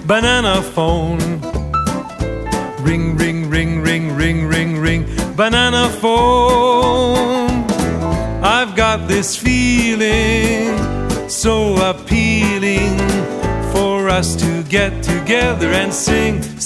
banana phone. Ring, ring, ring, ring, ring, ring, ring, banana phone. I've got this feeling so appealing for us to get together and sing.